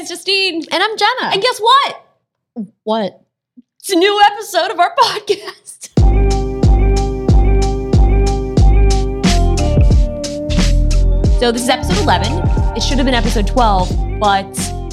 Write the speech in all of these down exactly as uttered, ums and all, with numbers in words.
it's Justine. And I'm Jenna. And guess what? What? It's a new episode of our podcast. So this is episode eleven. It should have been episode twelve, but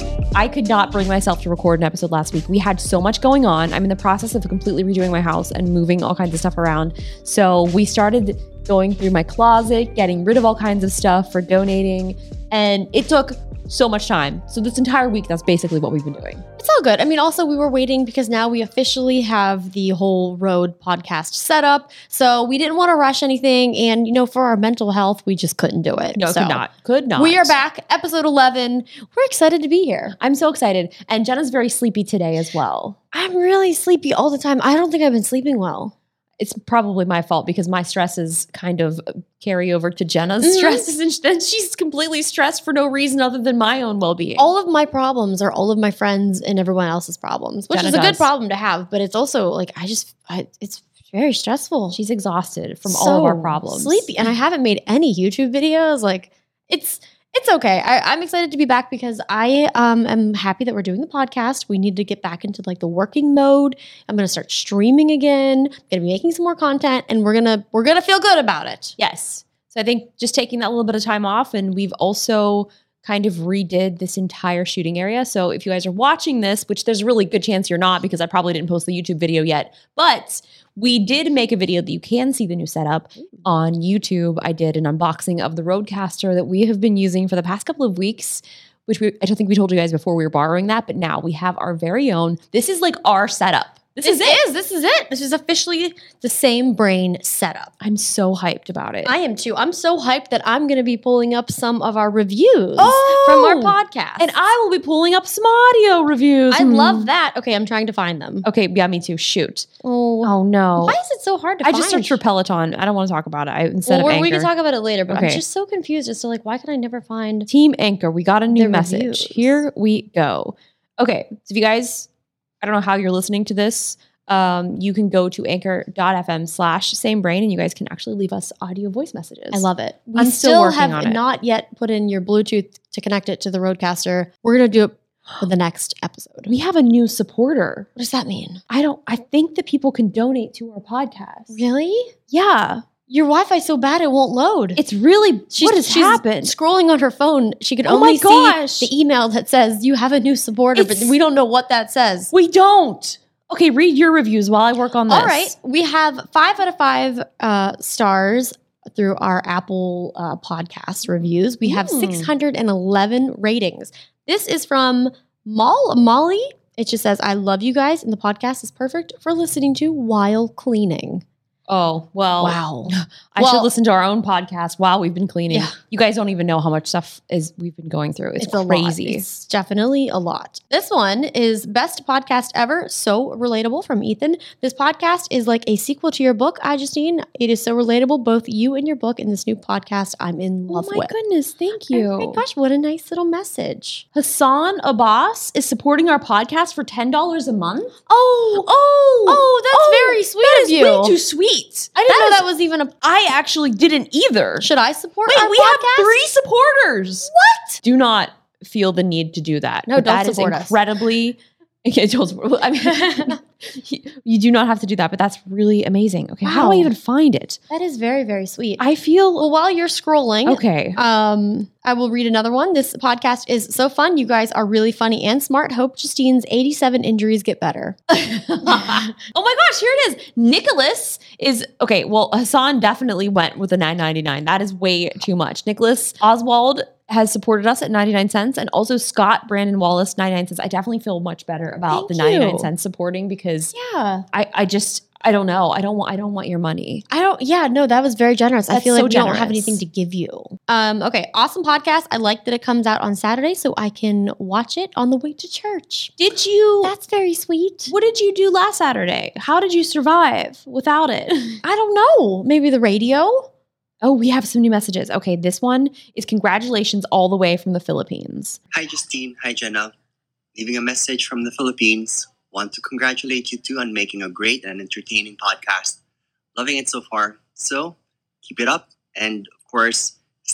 I could not bring myself to record an episode last week. We had so much going on. I'm in the process of completely redoing my house and moving all kinds of stuff around. So we started going through my closet, getting rid of all kinds of stuff for donating, and it took so much time. So this entire week, that's basically what we've been doing. It's all good. I mean, also we were waiting because now we officially have the whole Road podcast set up. So we didn't want to rush anything. And, you know, for our mental health, we just couldn't do it. No, so could not. Could not. We are back, episode eleven. We're excited to be here. I'm so excited. And Jenna's very sleepy today as well. I'm really sleepy all the time. I don't think I've been sleeping well. It's probably my fault because my stresses kind of carry over to Jenna's Mm-hmm. stresses, and then she's completely stressed for no reason other than my own well-being. All of my problems are all of my friends and everyone else's problems, which Jenna is a does. good problem to have. But it's also like, I just, I, it's very stressful. She's exhausted from so all of our problems. Sleepy. And I haven't made any YouTube videos. Like, it's, It's okay. I, I'm excited to be back because I um, am happy that we're doing the podcast. We need to get back into like the working mode. I'm going to start streaming again. I'm going to be making some more content, and we're gonna we're gonna feel good about it. Yes. So I think just taking that little bit of time off, and we've also kind of redid this entire shooting area. So if you guys are watching this, which there's a really good chance you're not because I probably didn't post the YouTube video yet, but we did make a video that you can see the new setup on YouTube. I did an unboxing of the Rodecaster that we have been using for the past couple of weeks, which we, I don't think we told you guys before we were borrowing that, but now we have our very own. This is like our setup. This, This is it. is this is it. This is officially the Same Brain setup. I'm so hyped about it. I am too. I'm so hyped that I'm going to be pulling up some of our reviews Oh! from our podcast. And I will be pulling up some audio reviews. I Hmm. love that. Okay, I'm trying to find them. Okay, yeah, me too. Shoot. Oh, Oh no. why is it so hard to I find? just searched for Peloton. I don't want to talk about it. I, instead Well, of we're- we Anchor. can talk about it later, but I'm Okay. just so confused as to like, why can I never find? Team Anchor. We got a new Their message. reviews. Here we go. Okay, so if you guys, I don't know how you're listening to this. Um, you can go to anchor.fm slash same brain and you guys can actually leave us audio voice messages. I love it. We I'm still still, working have on it. not yet put in your Bluetooth to connect it to the Rodecaster. We're gonna do it for the next episode. We have a new supporter. What does that mean? I don't, I think that people can donate to our podcast. Really? Yeah. Your Wi-Fi so bad it won't load. It's really, She's, what has she's happened? Scrolling on her phone, she could Oh my only gosh. see the email that says you have a new supporter, It's- but we don't know what that says. We don't. Okay, read your reviews while I work on this. All right, we have five out of five uh, stars through our Apple uh, podcast reviews. We have Mm. six hundred eleven ratings. This is from Mol- Molly. It just says, I love you guys, and the podcast is perfect for listening to while cleaning. Oh, well. Wow. I Well- should listen to our own podcast while we've been cleaning. Yeah. You guys don't even know how much stuff is we've been going through. It's, a lot. crazy. It's definitely a lot. This one is best podcast ever. So relatable from Ethan. This podcast is like a sequel to your book, I Justine. It is so relatable, both you and your book and this new podcast I'm in Oh love my with. goodness, thank you. Oh my gosh, what a nice little message. Hassan Abbas is supporting our podcast for ten dollars a month. Oh, Oh, oh, that's very sweet that of is you. way too sweet. I didn't know is- that was even a. I actually didn't either. Should I support Wait, our we podcast? have three supporters. What? Do not feel the need to do that. No, But don't that is support us. incredibly. Okay, don't support. I mean, you do not have to do that, but that's really amazing. Okay, how do I Wow. even find it? That is very, very sweet. I feel well, while you're scrolling, okay. Um, I will read another one. This podcast is so fun. You guys are really funny and smart. Hope Justine's eighty-seven injuries get better. Oh my gosh, here it is. Nicholas is okay. Well, Hassan definitely went with the nine ninety-nine. That is way too much. Nicholas Oswald has supported us at ninety-nine cents, and also Scott Brandon Wallace ninety-nine cents. I definitely feel much better about Thank the you. ninety-nine cents supporting because Yeah. I, I just I don't know. I don't want I don't want your money. I don't, yeah, no, that was very generous. I That's feel like so we don't generous. have anything to give you. Um, okay, awesome podcast. I like that it comes out on Saturday so I can watch it on the way to church. Did you That's very sweet. what did you do last Saturday? How did you survive without it? I don't know. Maybe the radio? Oh, we have some new messages. Okay, this one is congratulations all the way from the Philippines. Hi, Justine. Hi, Jenna. Leaving a message from the Philippines. Want to congratulate you two on making a great and entertaining podcast. Loving it so far. So, keep it up. And, of course,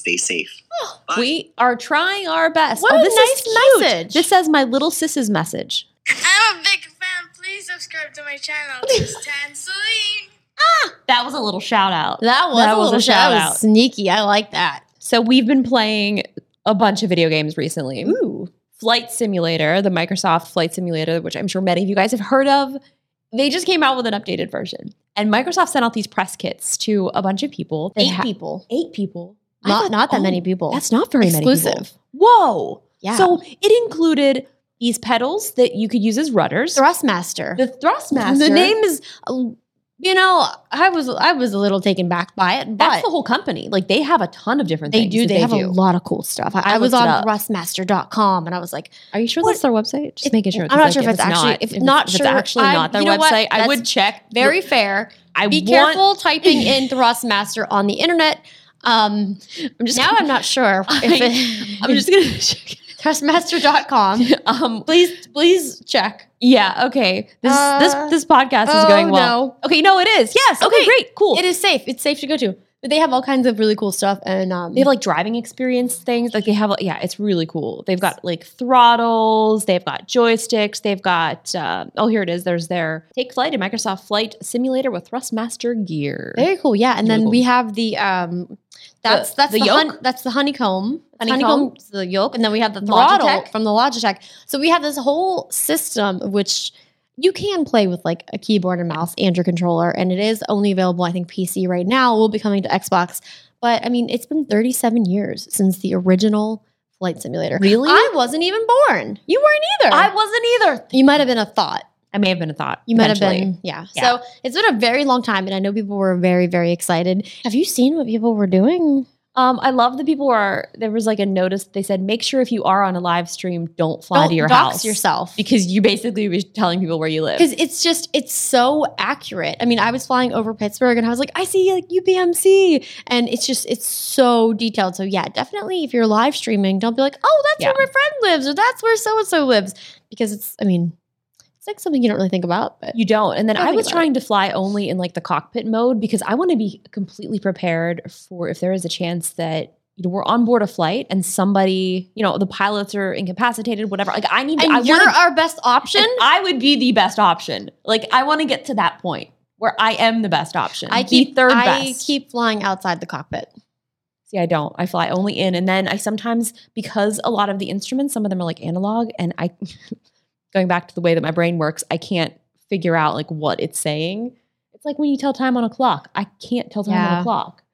stay safe. Bye. We are trying our best. What oh, a this nice is cute. message. This says my little sis's message. I'm a big fan. Please subscribe to my channel. It's Tan Celine. That was a little shout out. That was That a was little a shout shout out. out. Sneaky. I like that. So we've been playing a bunch of video games recently. Ooh. Flight Simulator, the Microsoft Flight Simulator, which I'm sure many of you guys have heard of. They just came out with an updated version. And Microsoft sent out these press kits to a bunch of people. They Eight ha- people. Eight people. I Not thought- not that oh, many people. That's not very many Exclusive. people. Whoa. Yeah. So it included these pedals that you could use as rudders. Thrustmaster. The Thrustmaster. The name is, uh, you know, I was I was a little taken back by it, That's but the whole company. Like they have a ton of different they things. do. that They, have do. a lot of cool stuff. I, I I was looked it on up. thrustmaster dot com and I was like, Are you sure What- that's their website? Just If- making sure. I'm not 'cause, sure like, if it's actually- if it's- not if sure, it's actually I- not their you know what? website. I That's would check. very fair. I Be want- careful typing in Thrustmaster on the internet. Um, I'm just now I'm not sure if I- it, I'm just gonna check. thrustmaster dot com. Um. Please, please check. Yeah. Okay. This Uh, this this podcast is oh, going well. no. Okay. No, it is. Yes. Okay. Okay. Great. Cool. It is safe. It's safe to go to. But they have all kinds of really cool stuff. And um, They have like driving experience things. Like they have, yeah, it's really cool. They've got like throttles. They've got joysticks. They've got, uh, oh, here it is. There's their Take Flight, a Microsoft Flight Simulator with Thrustmaster gear. very cool. Yeah. And Really then cool. we have the um, that's The- that's the the, yoke? hun- that's the honeycomb. Honeycomb. Honeycomb's the yoke, and then we have the throttle Logitech. from the Logitech. So we have this whole system which you can play with like a keyboard and mouse and your controller, and it is only available, I think, P C right now. It will be coming to Xbox, but I mean, it's been thirty-seven years since the original Flight Simulator. Really? I wasn't even born. You weren't either. I wasn't either. you might have been a thought. I may have been a thought. You might have potentially. been, yeah. Yeah. So it's been a very long time, and I know people were very, very excited. Have you seen what people were doing? Um, I love the people who are, there was like a notice, they said, make sure if you are on a live stream, don't fly Don't to your dox house. yourself. Because you basically were telling people where you live. Because it's just, it's so accurate. I mean, I was flying over Pittsburgh and I was like, I see like U P M C. And it's just, it's so detailed. So yeah, definitely if you're live streaming, don't be like, oh, that's Yeah. where my friend lives or that's where so-and-so lives. Because it's, I mean, it's like something you don't really think about. But You don't. And then Don't I think was about trying to fly only in like the cockpit mode because I want to be completely prepared for if there is a chance that you know we're on board a flight and somebody, you know, the pilots are incapacitated, whatever. Like I need to, and I you're wanna, our best option. and I would be the best option. Like I want to get to that point where I am the best option. I The keep, third I best. keep flying outside the cockpit. See, I don't. I fly only in. And then I sometimes, because a lot of the instruments, some of them are like analog, and I, going back to the way that my brain works, I can't figure out like what it's saying. It's like when you tell time on a clock. I can't tell time on Yeah. a clock.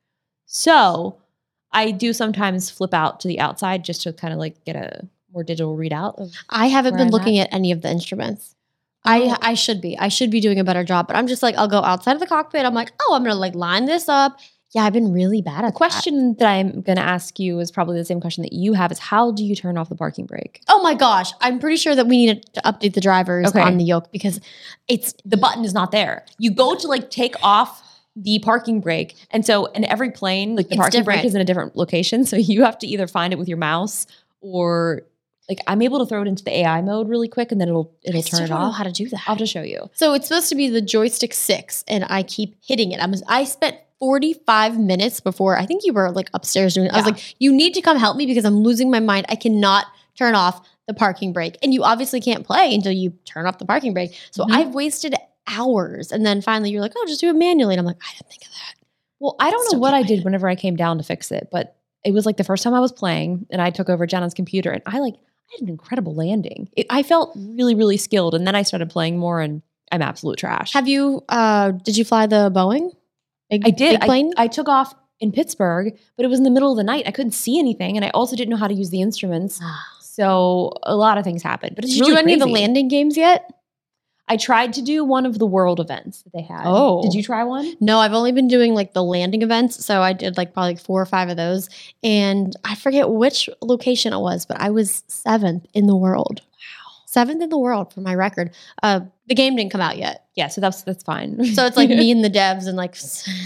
So I do sometimes flip out to the outside just to kind of like get a more digital readout of I haven't Where been I'm looking at. any of the instruments. Oh. I I should be. I should be doing a better job. But I'm just like, I'll go outside of the cockpit. I'm like, oh, I'm gonna like line this up. Yeah, I've been really bad at the that. question that I'm going to ask you is probably the same question that you have is how do you turn off the parking brake? Oh my gosh, I'm pretty sure that we need to update the drivers Okay. on the yoke because it's The button is not there. You go to like take off the parking brake. And so in every plane, like the It's parking brake different. is in a different location. So you have to either find it with your mouse or like I'm able to throw it into the A I mode really quick and then it'll it'll I still turn it don't know off. how to do that. I'll just show you. So it's supposed to be the joystick six, and I keep hitting it. I was I spent forty-five minutes before I think you were like upstairs doing it. I was Yeah. like, you need to come help me because I'm losing my mind. I cannot turn off the parking brake. And you obviously can't play until you turn off the parking brake. So Mhm. I've wasted hours. And then finally you're like, oh, just do it manually. And I'm like, I didn't think of that. Well, I don't know Still what I can't did whenever I came down to fix it, but it was like the first time I was playing and I took over Jenna's computer and I like I had an incredible landing. It, I felt really, really skilled. And then I started playing more and I'm absolute trash. Have you uh did you fly the Boeing? Big, I did. Big plane? I, I took off in Pittsburgh, but it was in the middle of the night. I couldn't see anything, and I also didn't know how to use the instruments. So a lot of things happened. But it's Did you really do any of the crazy. landing games yet? I tried to do one of the world events that they had. Oh. Did you try one? No, I've only been doing like the landing events. So I did like probably like four or five of those. And I forget which location it was, but I was seventh in the world. Wow. Seventh in the world for my record. Uh, the game didn't come out yet. Yeah, so that's that's fine. So it's like me and the devs and like,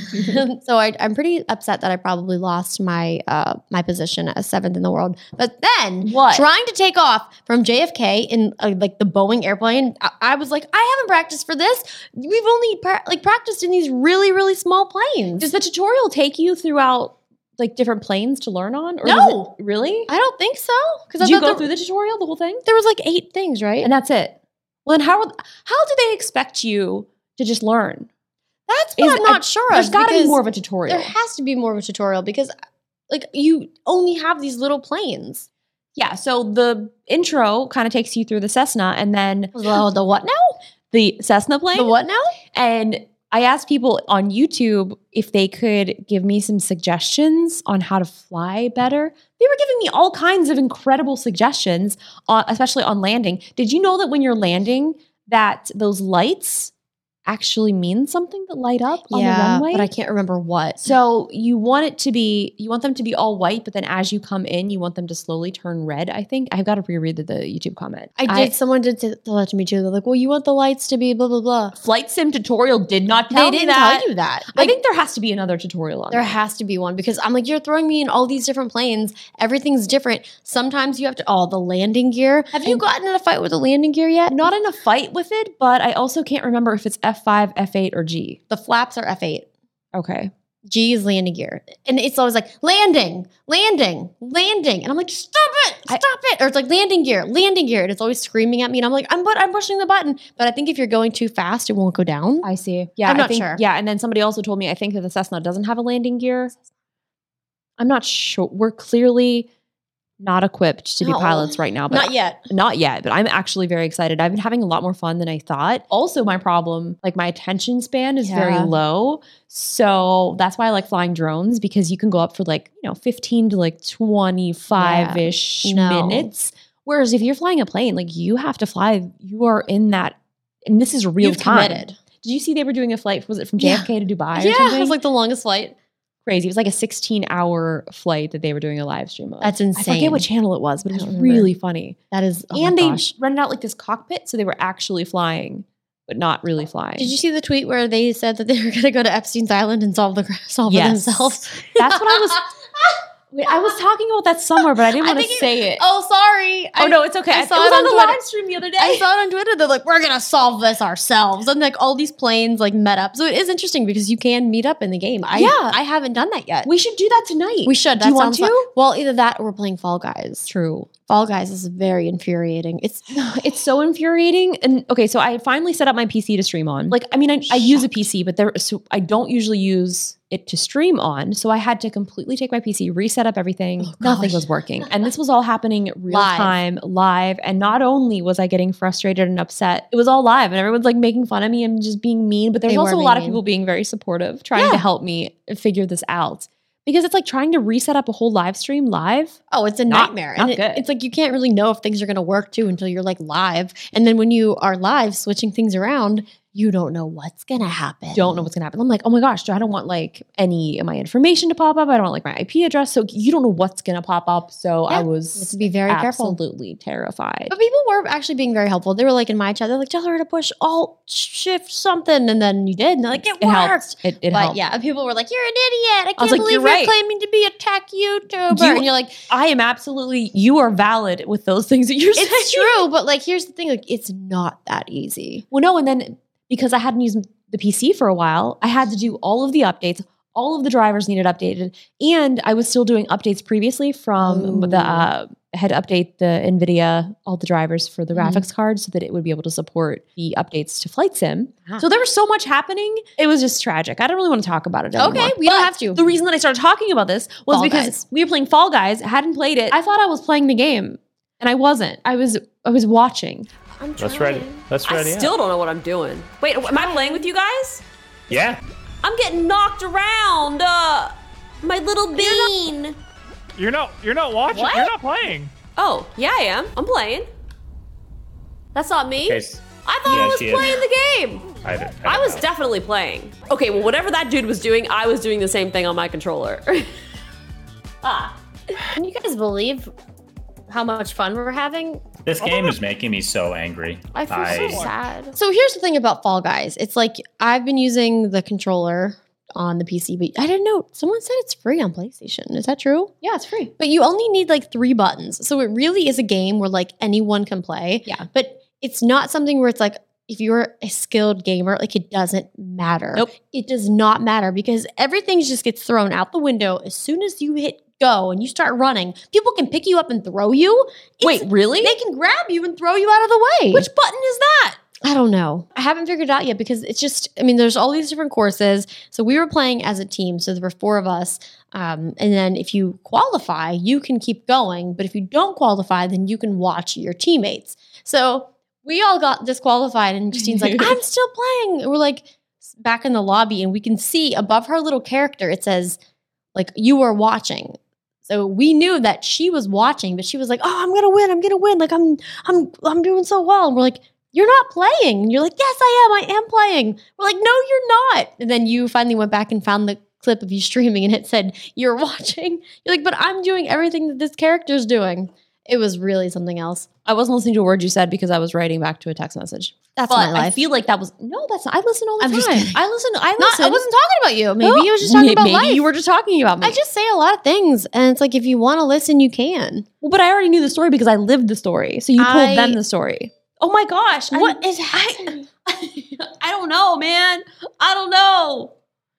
so I, I'm pretty upset that I probably lost my, uh, my position as seventh in the world. But then What? trying to take off from J F K in uh, like the Boeing airplane, I, I was like, I haven't practiced for this. We've only pra- like practiced in these really, really small planes. Does the tutorial take you throughout like different planes to learn on? Or No. does it- really? I don't think so. Because Did you go through the tutorial, the whole thing? There was like eight things, right? And that's it. Well, then how how do they expect you to just learn? That's what Is- I'm not sure of. There's got to be because more of a tutorial. There has to be more of a tutorial because, like, you only have these little planes. Yeah. So the intro kind of takes you through the Cessna, and then The, the what now? the Cessna plane. The what now? And I asked people on YouTube if they could give me some suggestions on how to fly better. They were giving me all kinds of incredible suggestions, uh, especially on landing. Did you know that when you're landing, that those lights actually mean something that light up on the runway? but I can't remember what. So you want it to be, you want them to be all white, but then as you come in, you want them to slowly turn red, I think. I've got to reread the, the YouTube comment. I did. someone did t- tell that to me too. They're like, "Well, you want the lights to be blah blah blah." Flight sim tutorial did not tell They me didn't that. tell you that. I think there has to be another tutorial on There that. has to be one because I'm like, you're throwing me in all these different planes. Everything's different. Sometimes you have to, oh, the landing gear. Have you And- gotten in a fight with the landing gear yet? Not in a fight with it, but I also can't remember if it's F five, F eight, or G. The flaps are F eight. Okay. G is landing gear. And it's always like, landing, landing, landing. And I'm like, stop it, I- stop it. Or it's like, landing gear, landing gear. And it's always screaming at me. And I'm like, I'm, but I'm pushing the button. But I think if you're going too fast, it won't go down. I see. Yeah, I'm I not think- sure. Yeah, and then somebody also told me I think that the Cessna doesn't have a landing gear. I'm not sure. We're clearly not equipped to be No, pilots right now. But Not yet. Not yet, but I'm actually very excited. I've been having a lot more fun than I thought. Also, my problem, like my attention span is very Yeah. low. So that's why I like flying drones because you can go up for like, you know, fifteen to like twenty-five-ish Yeah. No. minutes. Whereas if you're flying a plane, like you have to fly, you are in that, and this is real You've time. committed. Did you see they were doing a flight? Was it from J F K to Dubai or Yeah, something? it was like the longest flight. Crazy. It was like a sixteen hour flight that they were doing a live stream of. That's I insane. forget what channel it was, but I it was don't remember. really funny. That is, oh and my they gosh. rented out like this cockpit, so they were actually flying, but not really flying. Did you see the tweet where they said that they were going to go to Epstein's Island and solve the solve Yes. it themselves? That's what I was. Wait, I was talking about that somewhere, but I didn't I want to think it- say it. Oh, sorry. Oh I- no, it's okay. I I saw it was it on on the Twitter. live stream the other day. I saw it on Twitter. They're like, we're going to solve this ourselves. And like all these planes like met up. So it is interesting because you can meet up in the game. I, Yeah. I haven't done that yet. we should do that tonight. We should. Do you That want sounds to? fun. Well, either that or we're playing Fall Guys. True. Fall Guys is very infuriating. It's It's so infuriating. And okay, so I finally set up my P C to stream on. Like, I mean, I, I use a P C, but there, so I don't usually use it to stream on. So I had to completely take my P C, reset up everything. Oh, Nothing gosh. was working. And this was all happening real Live. time, live. And not only was I getting frustrated and upset, it was all live and everyone's like making fun of me and just being mean. But there's They also were a lot of being people being very supportive, trying Yeah. to help me figure this out. Because it's like trying to reset up a whole live stream live. oh, it's a Not- nightmare. not and it- good. it's like you can't really know if things are going to work too until you're like live. And then when you are live, switching things around, you don't know what's going to happen. Don't know what's gonna happen. I'm like, oh my gosh, I don't want like any of my information to pop up. I don't want like my I P address. So you don't know what's gonna pop up. So I Yeah, was You have to be very careful. absolutely terrified. But people were actually being very helpful. They were like in my chat, they're like, tell her to push alt shift something. And then you did. And they're like, it, It worked. helped. It, it but helped. yeah, people were like, you're an idiot. I can't was like, believe "You're you're, right." claiming to be a tech YouTuber. You- and you're like, I am absolutely, you are valid with those things that you're saying. it's true. But like, here's the thing. Like, it's not that easy. Well, no, and then because I hadn't used the P C for a while, I had to do all of the updates. All of the drivers needed updated. And I was still doing updates previously from Ooh. the, uh, I had to update the NVIDIA, all the drivers for the Mhm. graphics card so that it would be able to support the updates to Flight Sim. Ah. So there was so much happening. It was just tragic. I don't really want to talk about it anymore. Okay, we don't But have to. The reason that I started talking about this was Fall because Guys. we were playing Fall Guys, hadn't played it. I thought I was playing the game and I wasn't. I was I was watching. I'm Let's ready. Let's I ready. still don't know what I'm doing. Wait, am I playing with you guys? Yeah. I'm getting knocked around. Uh, my little bean. You're not. You're not watching. What? You're not playing. Oh, yeah, I am. I'm playing. That's not me. Okay, s- I thought yeah, I was she is. playing the game. I, did, I was know. definitely playing. Okay, well, whatever that dude was doing, I was doing the same thing on my controller. ah. Can you guys believe how much fun we're having? This game is making me so angry. I feel I- so sad. So here's the thing about Fall Guys. It's like I've been using the controller on the P C, but I didn't know. Someone said it's free on PlayStation. Is that true? Yeah, it's free. But you only need like three buttons. So it really is a game where like anyone can play. Yeah. But it's not something where it's like if you're a skilled gamer, like it doesn't matter. Nope. It does not matter because everything just gets thrown out the window as soon as you hit go and you start running. People can pick you up and throw you. It's, Wait, really? They can grab you and throw you out of the way. Which button is that? I don't know. I haven't figured it out yet because it's just, I mean, there's all these different courses. So we were playing as a team. So there were four of us. Um, and then if you qualify, you can keep going. But if you don't qualify, then you can watch your teammates. So we all got disqualified and Justine's like, I'm still playing. And we're like back in the lobby and we can see above her little character, it says like, you are watching. So we knew that she was watching, but she was like, oh, I'm going to win. I'm going to win. Like I'm, I'm, I'm doing so well. And we're like, you're not playing. And you're like, yes, I am. I am playing. We're like, no, you're not. And then you finally went back and found the clip of you streaming and it said, you're watching. You're like, but I'm doing everything that this character's doing. It was really something else. I wasn't listening to a word you said because I was writing back to a text message. That's But my life. I feel like that was, no, that's not, I listen all the I'm time. just kidding. I listen, I Not, listen. I wasn't talking about you. Maybe No, you was just talking may- about maybe life. you were just talking about me. I just say a lot of things. And it's like, if you want to listen, you can. well, but I already knew the story because I lived the story. So you told I- them the story. Oh my gosh. What I, is happening? I, I don't know, man. I don't know.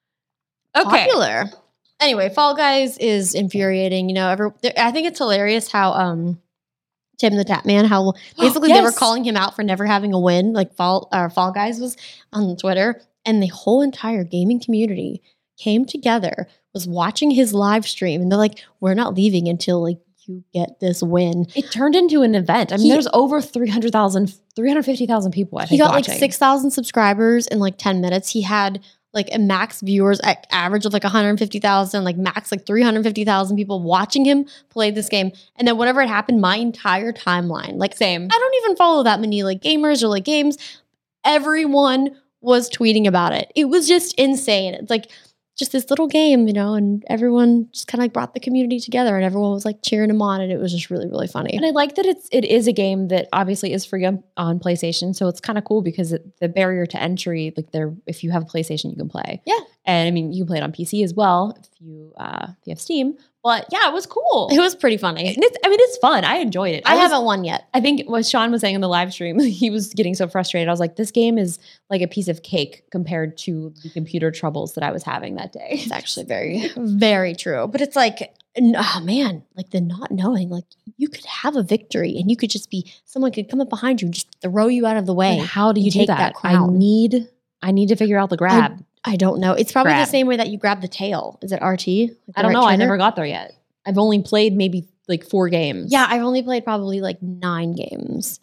Okay. Popular. Anyway, Fall Guys is infuriating. You know, every, I think it's hilarious how um, Tim the Tap Man, how basically they were Yes. calling him out for never having a win, like Fall uh, Fall Guys was on Twitter, and the whole entire gaming community came together, was watching his live stream, and they're like, "We're not leaving until like you get this win." It turned into an event. I mean, He- there's over three hundred thousand, three hundred fifty thousand people, I He think, got watching. like six thousand subscribers in like ten minutes. He had like a max viewers at average of like one hundred fifty thousand, like max like three hundred fifty thousand people watching him play this game. And then whenever it happened, my entire timeline, like Same. I don't even follow that many like gamers or like games. Everyone was tweeting about it. It was just insane. It's like just this little game, you know, and everyone just kind of like brought the community together and everyone was like cheering him on. And it was just really, really funny. And I like that it's it is a game that obviously is free on, on PlayStation, so it's kind of cool because it, the barrier to entry, like there, if you have a PlayStation, you can play. Yeah. And I mean, you can play it on P C as well if you uh, if you have Steam. But yeah, it was cool. It was pretty funny. And it's, I mean, it's fun. I enjoyed it. I, was- haven't won yet. I think what Sean was saying in the live stream, he was getting so frustrated. I was like, this game is like a piece of cake compared to the computer troubles that I was having that day. It's actually very, very true. But it's like, n- oh man, like the not knowing, like you could have a victory and you could just be, someone could come up behind you and just throw you out of the way. And how do you and do take that? that I crown. need, I need to figure out the grab. I don't know. It's probably Grab. the same way that you grab the tail. Is it R T? Like the I don't right know. I trigger? never got there yet. I've only played maybe like four games. Yeah, I've only played probably like nine games.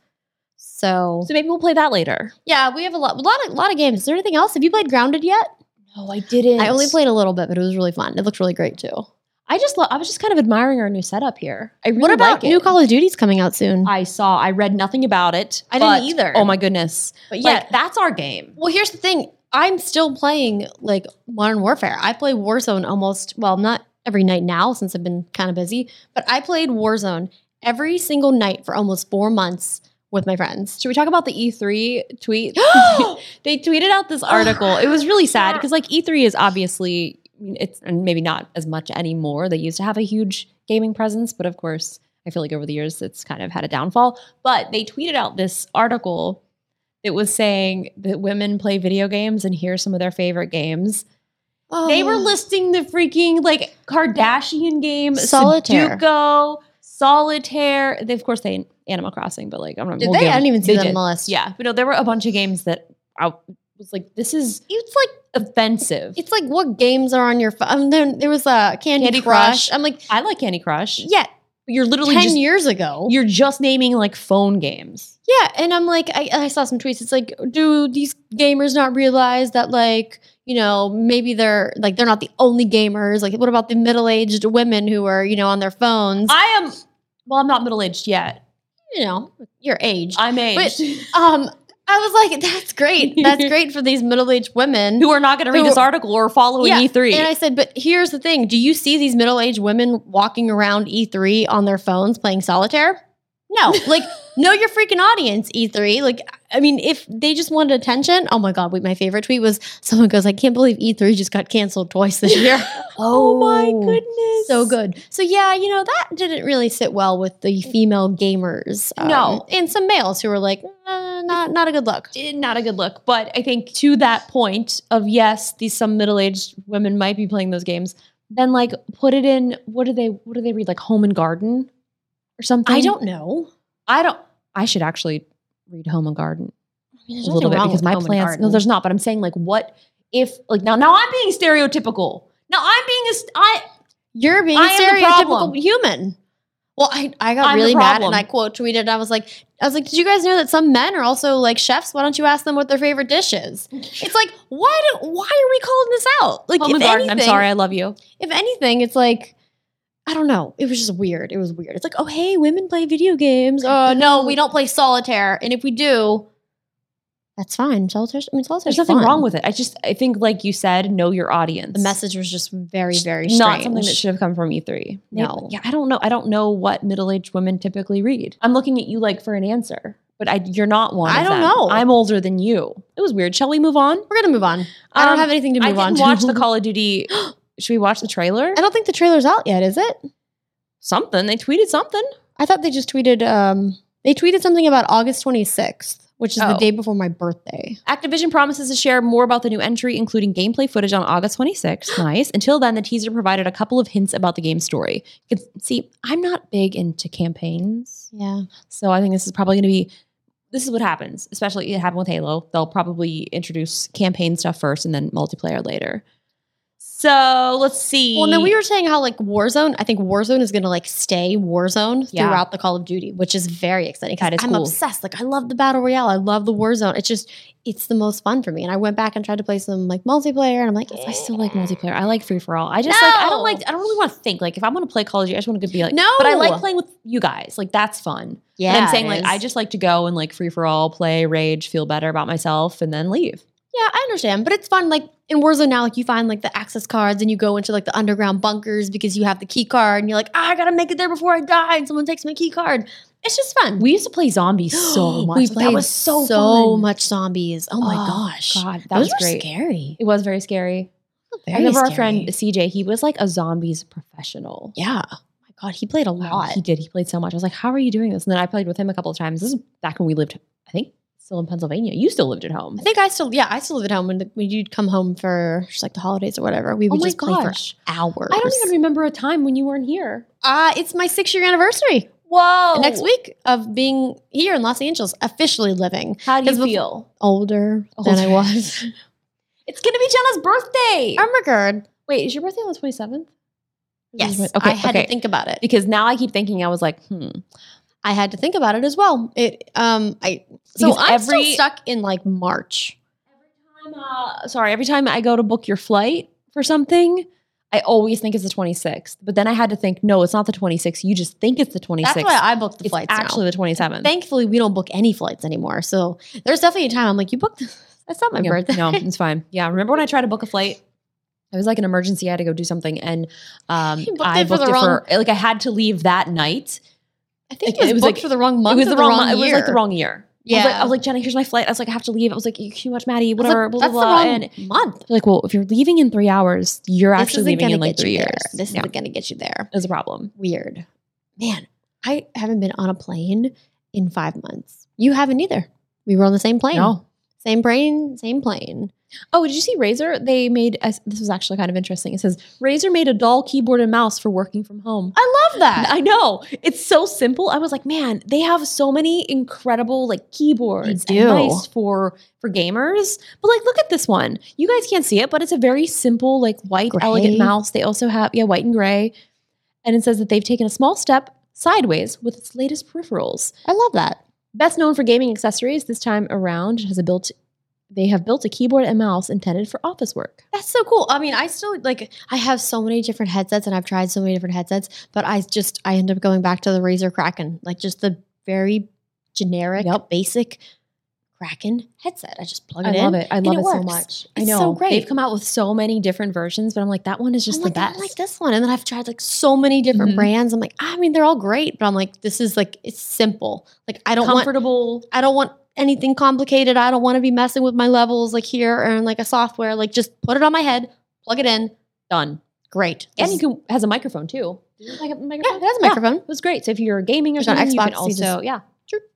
So, So maybe we'll play that later. yeah, we have a lot, a lot of, lot of games. Is there anything else? Have you played Grounded yet? No, I didn't. I only played a little bit, but it was really fun. It looked really great too. I just, lo- I was just kind of admiring our new setup here. I really What about like it. new Call of Duty's coming out soon? I saw. I read nothing about it. I didn't but- either. Oh my goodness! But Yeah, yeah, like, that's our game. well, here's the thing. I'm still playing like Modern Warfare. I play Warzone almost, well, not every night now since I've been kind of busy, but I played Warzone every single night for almost four months with my friends. Should we talk about the E three tweet? They tweeted out this article. It was really sad because like E three is obviously, I mean, it's and maybe not as much anymore. They used to have a huge gaming presence, but of course, I feel like over the years it's kind of had a downfall. But they tweeted out this article that was saying that women play video games and here's some of their favorite games. They were listing the freaking like Kardashian game, Solitaire. Sudoku, Solitaire. They, of course, they Animal Crossing, but like I don't know. Did we'll they? give I them- didn't even see they that did. on the list. Yeah, but no, there were a bunch of games that I was like, this is It's like offensive. it's like what games are on your phone? Um, there, there was a uh, Candy, Candy Crush. Crush. I'm like, I like Candy Crush. yeah, You're literally ten just years ago. you're just naming like phone games. Yeah, and I'm like, I, I saw some tweets. It's like, do these gamers not realize that, like, you know, maybe they're like they're not the only gamers. Like, what about the middle-aged women who are, you know, on their phones? I am. Well, I'm not middle aged yet. you know, your age. I'm aged. um, I was like, that's great. That's great for these middle-aged women Who are not going to read Who- this article or following Yeah, E three. And I said, but here's the thing: do you see these middle-aged women walking around E three on their phones playing solitaire? No, like, know your freaking audience, E three. Like, I mean, if they just wanted attention, oh my God, wait, my favorite tweet was someone goes, I can't believe E three just got canceled twice this year. oh my goodness. So good. So yeah, you know, that didn't really sit well with the female gamers. um, No. And some males who were like, uh, uh, not not a good look. Eh, not a good look. But I think to that point of yes, these some middle-aged women might be playing those games. Then like put it in. What do they? What do they read? Like Home and Garden, or something. I don't know. I don't. I should actually read Home and Garden I mean, there's a little nothing bit wrong because with my Home and plants. Garden. No, there's not. But I'm saying like, what if like now? Now I'm being stereotypical. Now I'm being a. St- I You're being I am the stereotypical problem. human. Well, I, I got I'm the really mad problem. and I quote tweeted. I was like, I was like, did you guys know that some men are also like chefs? Why don't you ask them what their favorite dish is? It's like, why do why are we calling this out? Like, Home if and Garden. anything, I'm sorry. I love you. if anything, it's like, I don't know. It was just weird. It was weird. It's like, oh hey, women play video games. Oh no, we don't play solitaire. And if we do, that's fine. Solitaire. I mean, solitaire. There's nothing wrong with it. I just I think like you said, know your audience. the message. Was just very very strange. Not something that should have come from E three. No. Yeah, I don't know. I don't know what middle-aged women typically read. I'm looking at you like for an answer, but I, you're not one. I of don't them. know. I'm older than you. It was weird. Shall we move on? We're gonna move on. I don't Um, have anything to I move on didn't to. watch the Call of Duty. Should we watch the trailer? I don't think the trailer's out yet, is it? Something. They tweeted something. I thought they just tweeted. Um, they tweeted something about August twenty-sixth, which is the Oh. day before my birthday. Activision promises to share more about the new entry, including gameplay footage on August twenty-sixth. Nice. Until then, the teaser provided a couple of hints about the game's story. You can see, I'm not big into campaigns. Yeah, So I think this is probably going to be, this is what happens, especially it happened with Halo. They'll probably introduce campaign stuff first and then multiplayer later. So let's see. Well, then we were saying how like Warzone. I think Warzone is going to like stay Warzone Yeah. throughout the Call of Duty, which is very exciting. 'cause That is I'm cool. obsessed. Like I love the battle royale. I love the Warzone. It's just it's the most fun for me. And I went back and tried to play some like multiplayer, and I'm like, I still like multiplayer. I like free for all. I just like, I don't No. like, I don't really want to think. Like if I want to play Call of Duty, I just want to be like, No. but I like playing with you guys. Like that's fun. Yeah, But I'm saying it like, is. I just like to go and like free for all, play, rage, feel better about myself and then leave. Yeah, I understand, but it's fun. Like in Warzone now, like you find like the access cards and you go into like the underground bunkers because you have the key card and you're like, ah, I gotta make it there before I die, and someone takes my key card. It's just fun. We used to play zombies so much. We Like, played that was so, so fun. much zombies. Oh my Oh, gosh, God, that Those was were great. Scary. It was very scary. Very I remember our scary. friend C J, he was like a zombies professional. Yeah. Oh my God, he played a Wow, lot. he did. He played so much. I was like, how are you doing this? And then I played with him a couple of times. This is back when we lived, I think, still in Pennsylvania. You still lived at home. I think I still, yeah, I still live at home when, the, when you'd come home for just like the holidays or whatever. We Oh would my just play for gosh. hours. I don't even remember a time when you weren't here. Uh, it's my six year anniversary Whoa. next week of being here in Los Angeles, officially living. How do you 'Cause bef- feel? Older, than I Older. was. It's going to be Jenna's birthday. Oh my God. Wait, is your birthday on the twenty-seventh? Yes. Okay. I had okay. to think about it. Because now I keep thinking, I was like, hmm. I had to think about it as well. It, um, I, so Because I'm every- still stuck in like March. I'm, uh, sorry, every time I go to book your flight for something, I always think it's the twenty-sixth. But then I had to think, no, it's not the twenty-sixth. You just think it's the twenty-sixth. That's why I booked the it's flights actually now. the twenty-seventh. Thankfully, we don't book any flights anymore. So there's definitely a time I'm like, you booked, that's not my Yeah, birthday. No, it's fine. Yeah, remember when I tried to book a flight? It was like an emergency. I had to go do something, and um, You booked I it for booked the it wrong- for like I had to leave that night. I think Like, it was, it was booked like- for the wrong month. it was or the the wrong. wrong month. It was year. like the wrong year. I was, like, Yeah. I was like, Jenna, here's my flight. I was like, I have to leave. I was like, you too much, Maddie. I was Whatever. like, blah, that's blah, blah. the And wrong month. they're like, well, if you're leaving in three hours, you're This actually isn't leaving gonna in like get three you years. there. This yeah, isn't going to get you there. is a problem. Weird. Man, I haven't been on a plane in five months. You haven't either. We were on the same plane. No. Same brain, same plane. Oh, did you see Razer? They made a, this was actually kind of interesting. It says Razer made a dull keyboard and mouse for working from home. I love that. I know. It's so simple. I was like, man, they have so many incredible like keyboards They and do. mice for for gamers. But like look at this one. You guys can't see it, but it's a very simple like white Gray. elegant mouse. They also have yeah, white and gray. And it says that they've taken a small step sideways with its latest peripherals. I love that. Best known for gaming accessories, this time around it has a built they have built a keyboard and mouse intended for office work. That's so cool. I mean, I still like I have so many different headsets and I've tried so many different headsets, but I just I end up going back to the Razer Kraken, like just the very generic, basic Kraken headset. I just plug it I in. love it. I and love it, so works. much. I It's know. so great. They've come out with so many different versions, but I'm like, that one is just I'm the like, I best. like this one. And then I've tried like so many different Mhm. brands. I'm like, I mean, they're all great, but I'm like, this is like it's simple. Like I don't want Comfortable. I don't want anything complicated. I don't want to be messing with my levels like here or in like a software. Like just put it on my head, plug it in. Done. Great. And This you is- can has a microphone too. Does it have a yeah, microphone? it has a microphone. It was great. So if you're gaming or There's an something, you can Xbox, you also just- yeah. True.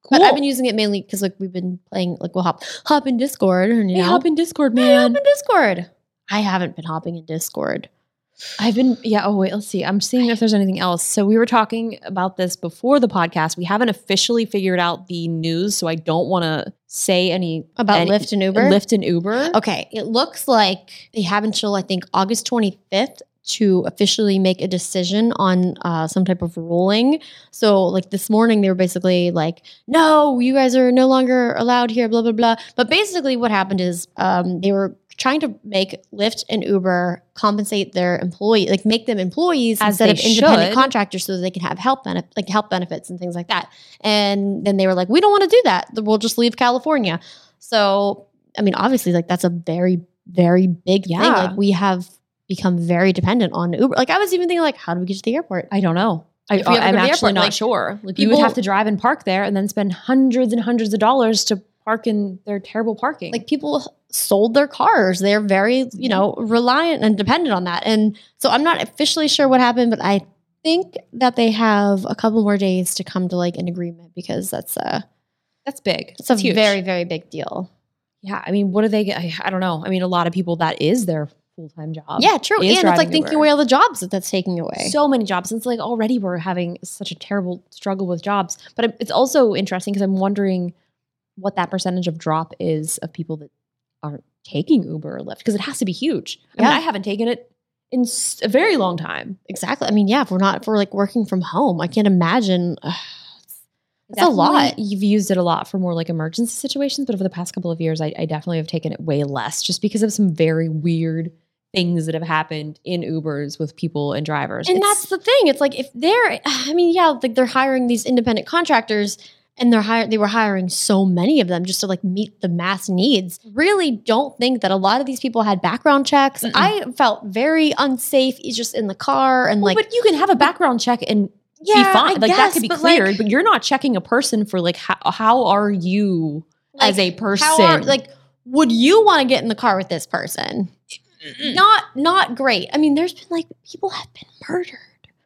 But Cool. I've been using it mainly because like we've been playing, like we'll hop hop in Discord. And, you Hey, know, hop in Discord, Hey, man. hop in Discord. I haven't been hopping in Discord. I've been, yeah. Oh, wait, let's see. I'm seeing if there's anything else. So we were talking about this before the podcast. We haven't officially figured out the news, so I don't want to say any About any, Lyft and Uber? Lyft and Uber. Okay, it looks like they have until I think August twenty-fifth to officially make a decision on uh, some type of ruling. So like this morning they were basically like, no, you guys are no longer allowed here, blah, blah, blah. But basically what happened is um, they were trying to make Lyft and Uber compensate their employee, like make them employees As instead they of independent should. contractors so that they can have health benefit, like health benefits and things like that. And then they were like, we don't want to do that. We'll just leave California. So, I mean, obviously like that's a very, very big thing. Yeah. Like we have become very dependent on Uber. Like I was even thinking like, how do we get to the airport? I don't know. I, If we ever I'm go to the actually airport, not like, sure. Like you people- would have to drive and park there and then spend hundreds and hundreds of dollars to park in their terrible parking. Like people sold their cars. They're very, you know, reliant and dependent on that. And so I'm not officially sure what happened, but I think that they have a couple more days to come to like an agreement because that's a, that's big. it's a That's huge. very, very big deal. Yeah. I mean, what do they get? I, I don't know. I mean, a lot of people, that is their full-time job. Yeah, true. is And it's like driving thinking Uber. away all the jobs that that's taking away. So many jobs. It's like already we're having such a terrible struggle with jobs. But it- it's also interesting because I'm wondering what that percentage of drop is of people that aren't taking Uber or Lyft because it has to be huge. I mean, Yeah. I haven't taken it in s- a very long time. Exactly. I mean, yeah, if we're not, if we're like working from home, I can't imagine. Uh, it's a Definitely, lot. You've used it a lot for more like emergency situations, but over the past couple of years, I, I definitely have taken it way less just because of some very weird things that have happened in Ubers with people and drivers. And It's- that's the thing. It's like if they're, I mean, yeah, like they're hiring these independent contractors, and they're hire, they were hiring so many of them just to like meet the mass needs. Really, don't think that a lot of these people had background checks. Mm-mm. I felt very unsafe just in the car and Well, like, but you can have a background check and yeah, be fine. I like that guess, could be but, cleared, like- but you're not checking a person for like how, how are you like, as a person? how are- like, would you want to get in the car with this person? Not, not great. I mean, there's been like people have been murdered.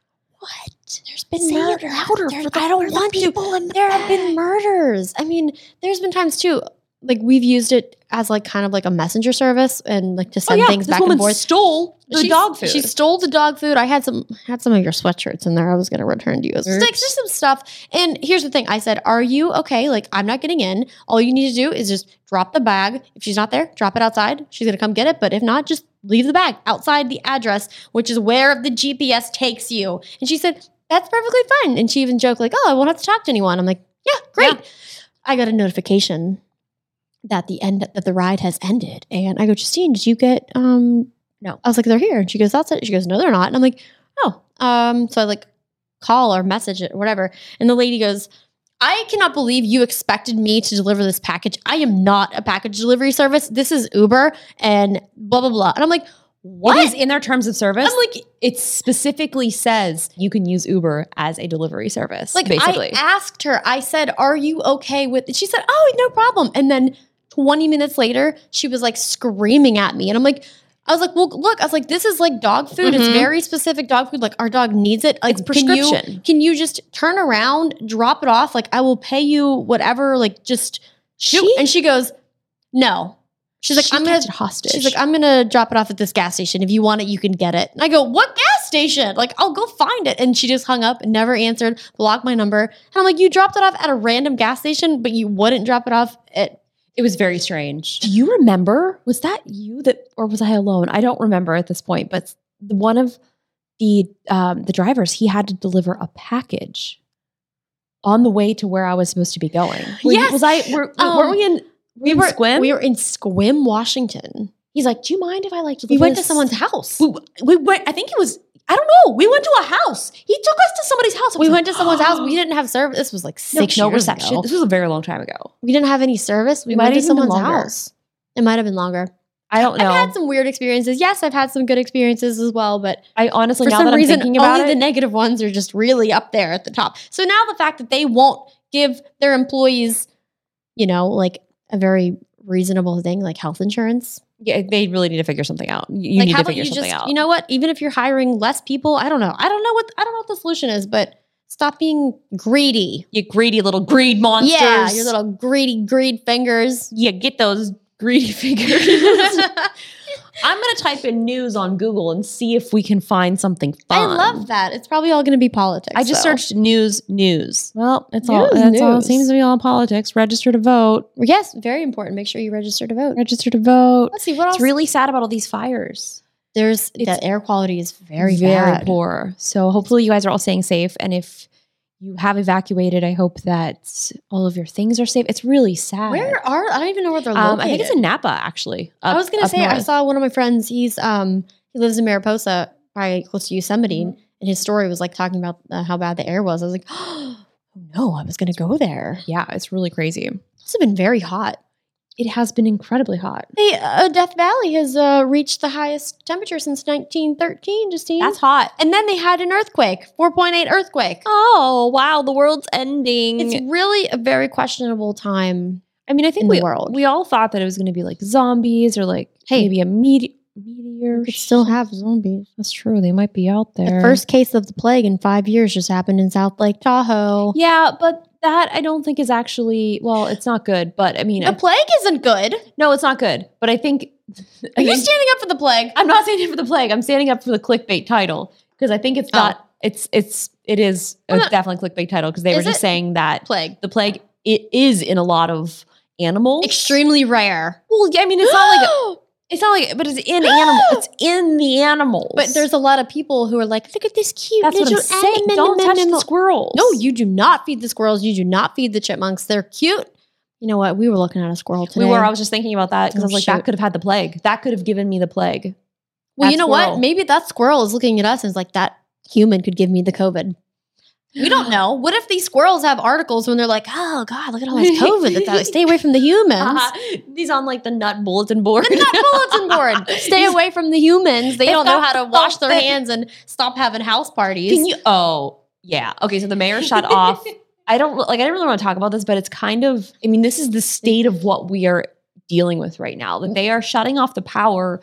What? There's been Say it murder. louder There- for the- I don't for the want people to. in the There have been back. murders. I mean, there's been times too. Like we've used it as like kind of like a messenger service and like to oh send yeah, things this back woman and forth. stole the She's- dog food. She stole the dog food. I had some had some of your sweatshirts in there. I was going to return to you. It's just, like, Oops. just some stuff. And here's the thing. I said, "Are you okay? Like I'm not getting in. All you need to do is just drop the bag. If she's not there, drop it outside. She's going to come get it. But if not, just leave the bag outside the address, which is where the G P S takes you." And she said, "That's perfectly fine." And she even joked like, "Oh, I won't have to talk to anyone." I'm like, "Yeah, great." Yeah. I got a notification that the end that the ride has ended, and I go, "Justine, did you get um?" No. I was like, "They're here." And she goes, "That's it." She goes, "No, they're not." And I'm like, "Oh." Um, so I like call or message it or whatever. And the lady goes, "I cannot believe you expected me to deliver this package. I am not a package delivery service. This is Uber and blah, blah, blah." And I'm like, "What?" It is in their terms of service. I'm like, it specifically says you can use Uber as a delivery service. like basically, I asked her, I said, "Are you okay with it?" She said, "Oh, no problem." And then twenty minutes later, she was like screaming at me. And I'm like, I was like, "Well, look," I was like, "This is like dog food. It's Mhm. very specific dog food. Like our dog needs it. Like, It's can you- prescription. Can you, just turn around, drop it off? Like I will pay you whatever. Like just shoot." She- And she goes, "No." She's like, She "I'm gonna." kept it hostage. She's like, "I'm gonna drop it off at this gas station. If you want it, you can get it." And I go, "What gas station? Like, I'll go find it." And she just hung up and never answered, blocked my number. And I'm like, "You dropped it off at a random gas station, but you wouldn't drop it off at." It was very strange. Do you remember? Was that you that, or was I alone? I don't remember at this point. But the- one of the um, the drivers, he had to deliver a package on the way to where I was supposed to be going. Were you- Yes. was I? Were, Um, weren't we in? We in were Squim? We were in Squim, Washington. He's like, "Do you mind if I like?" We deliver went to this?" someone's house. We, we went. I think it was. I don't know. We went to a house. He took us to somebody's house. I We was went like, to someone's house. We didn't have service. This was like No, six no years reception. ago. This was a very long time ago. We didn't have any service. We It might went to have even been someone's longer. house. It might have been longer. I don't know. I've had some weird experiences. Yes, I've had some good experiences as well, but I honestly, for now some that I'm reason, thinking about only it, the negative ones are just really up there at the top. So now the fact that they won't give their employees, you know, like a very reasonable thing like health insurance. yeah, they really need to figure something out. You Like need how to about figure you something just, out. you know what? Even if you're hiring less people, I don't know. I don't know what I don't know what the solution is, but Stop being greedy. You greedy little greed monsters. Yeah, your little greedy greed fingers. Yeah, get those greedy fingers. I'm going to type in news on Google and see if we can find something I fun. love that. It's probably all going to be politics. I just though. searched news, news. Well, it's all, News, that's all. It news. seems to be all politics. Register to vote. Yes, very important. Make sure you register to vote. Register to vote. Let's see what else. It's really sad about all these fires. There's it's the air quality is very very bad. poor. So hopefully you guys are all staying safe. And if you have evacuated, I hope that all of your things are safe. It's really sad. Where are I don't even know where they're Um, located. I think it's in Napa, actually. I up- was gonna up say I north. saw one of my friends. He's um he lives in Mariposa, probably close to Yosemite, Mhm. and his story was like talking about uh, how bad the air was. I was like, oh no, I was gonna go there. Yeah, it's really crazy. It's been very hot. It has been incredibly hot. Hey, uh, Death Valley has uh, reached the highest temperature since nineteen thirteen, Justine. That's hot. and then they had an earthquake, four point eight earthquake. Oh, wow. The world's ending. It's really a very questionable time. I mean, I think in we, the world. we all thought that it was going to be like zombies or like Hey. maybe a mete- meteor. We could still have zombies. That's true. They might be out there. The first case of the plague in five years just happened in South Lake Tahoe. Yeah, but that I don't think is actually, well, it's not good. But I mean, The I- plague isn't good. no, it's not good. But I think, I Are you think- standing up for the plague? I'm not standing up for the plague. I'm standing up for the clickbait title because I think it's Oh. not, it's, it's, it is a I'm not- definitely clickbait title because they were Is just it? saying that Plague. the plague, it is in a lot of animals. Extremely rare. Well, yeah, I mean, it's not like, it's not like, but it's in animal. It's in the animals. But there's a lot of people who are like, look at this cute that's what I'm little saying. animal, Don't touch animal. the squirrels. No, you do not feed the squirrels. You do not feed the chipmunks. They're cute. You know what? We were looking at a squirrel today. We were. I was just thinking about that because Oh, I was like, shoot. that could have had the plague. That could have given me the plague. well, you that know what? squirrel. Maybe that squirrel is looking at us and is like, that human could give me the COVID. We don't know. What if these squirrels have articles when they're like, oh, God, look at all this COVID that's out. Stay away from the humans. Uh-huh. These on like the nut bulletin board. The nut bulletin board. Stay away from the humans. They It's don't know got how to wash their something. hands and stop having house parties. Can you? Oh, yeah. Okay, so the mayor shut off. I don't like. I didn't really want to talk about this, but it's kind of. I mean, this is the state of what we are dealing with right now. That they are shutting off the power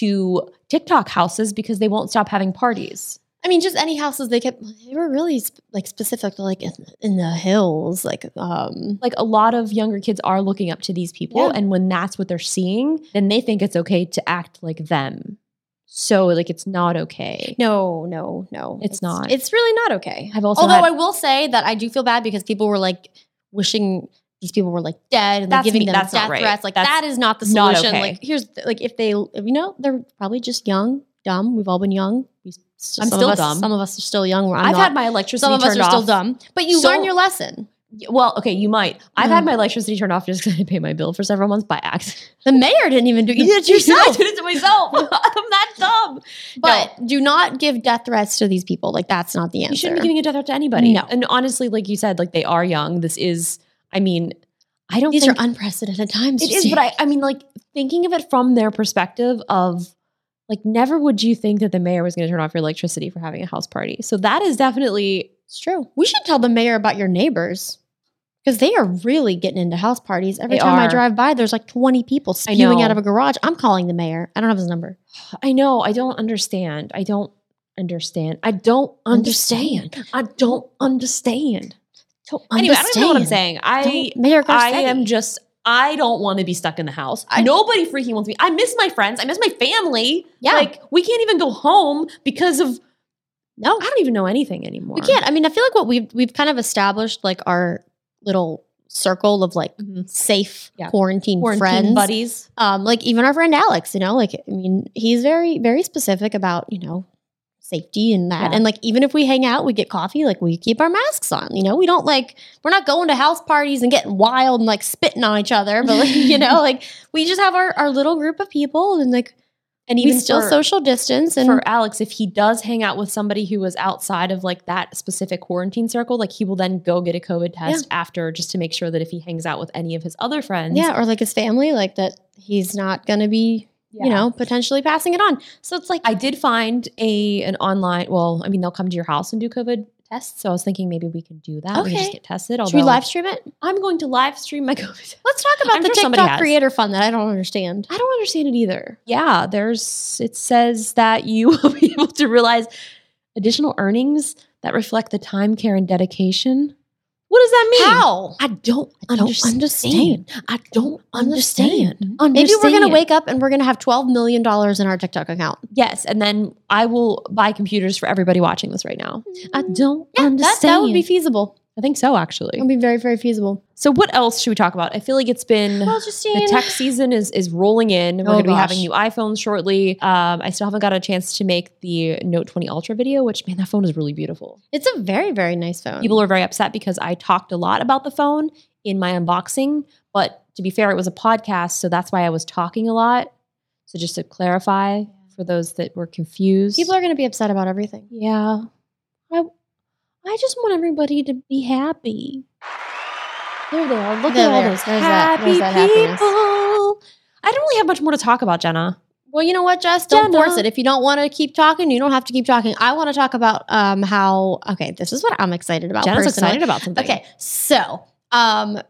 to TikTok houses because they won't stop having parties. I mean, just any houses they kept. They were really sp- like specific to like in, in the hills, like um. Like a lot of younger kids are looking up to these people, Yeah. and when that's what they're seeing, then they think it's okay to act like them. So like it's not okay. No, no, no. It's not. It's really not okay. I've also Although had- I will say that I do feel bad because people were like wishing these people were like dead and like That's giving me- them that's not death right. threats. Like That's that is not the not solution. okay. Like here's the, like if they you know they're probably just young, dumb. We've all been young. We, some I'm of still us- dumb. Some of us are still young. I'm I've not. had my electricity some of us turned are still off. dumb, but you So- learn your lesson. Well, okay, you might. I've Mm. had my electricity turned off just because I didn't pay my bill for several months by accident. The mayor didn't even do it. You did it I yourself. did it to myself. I'm that dumb. But do not give death threats to these people. Like that's not the answer. You shouldn't be giving a death threat to anybody. No. And honestly, like you said, like they are young. This is, I mean, I don't These think are unprecedented times. it is, but I, I mean, like thinking of it from their perspective of like, never would you think that the mayor was going to turn off your electricity for having a house party. So that is definitely, It's true. We should tell the mayor about your neighbors because they are really getting into house parties. Every They time I are. drive by, there's like twenty people I spewing know. out of a garage. I'm calling the mayor. I don't have his number. I know, I don't understand. I don't understand. I don't understand. I don't understand. Don't Anyway, I don't even know what I'm understand. saying. I Don't- Mayor I Garcetti. am just I don't want to be stuck in the house. I- Nobody freaking wants me. I miss my friends. I miss my family. Yeah. Like we can't even go home because of No, I don't even know anything anymore. we can't. I mean, I feel like what we've we've kind of established like our little circle of like Mhm. safe Yeah. quarantine, Quarantine friends. buddies. Um, like even our friend Alex, you know, like I mean, he's very, very specific about, you know, safety and that. Yeah. And like even if we hang out, we get coffee, like we keep our masks on. You know, we don't like we're not going to house parties and getting wild and like spitting on each other, but like, you know, like we just have our, our little group of people and like And we even still for, social distance and for Alex, if he does hang out with somebody who is outside of like that specific quarantine circle, like he will then go get a COVID test after just to make sure that if he hangs out with any of his other friends. yeah, or like his family, like that he's not gonna be, you Yeah. know, potentially passing it on. So it's like I did find a an online. Well, I mean, they'll come to your house and do COVID tests. So I was thinking maybe we could do that. We can just Okay. get tested. should we although live stream it? I'm going to live stream my COVID test. Let's talk about I'm the sure somebody TikTok has. creator fund that I don't understand. I don't understand it either. Yeah, there's. It says that you will be able to realize additional earnings that reflect the time, care, and dedication. What does that mean? How? I don't, I don't understand. understand. I don't understand. Maybe we're gonna Understand. wake up and we're gonna have twelve million dollars in our TikTok account. Yes, and then I will buy computers for everybody watching this right now. I don't Yeah, that, understand. that would be feasible. I think so, actually. It would be very, very feasible. So what else should we talk about? I feel like it's been Well, Justine, the tech season is is rolling in. We're Oh, going to be gosh. having new iPhones shortly. Um, I still haven't got a chance to make the Note twenty Ultra video, which man, that phone is really beautiful. it's a very, very nice phone. People are very upset because I talked a lot about the phone in my unboxing, but to be fair, it was a podcast, so that's why I was talking a lot. So just to clarify for those that were confused, People are gonna be upset about everything. yeah, I I just want everybody to be happy. There they are. Look There at all they are. those There's that- happy there's that happiness. people. I don't really have much more to talk about, Jenna. Well, you know what, Jess? Don't Jenna. force it. If you don't want to keep talking, you don't have to keep talking. I want to talk about um how. Okay, this is what I'm excited about. Jenna's personally. excited about something. Okay, so um,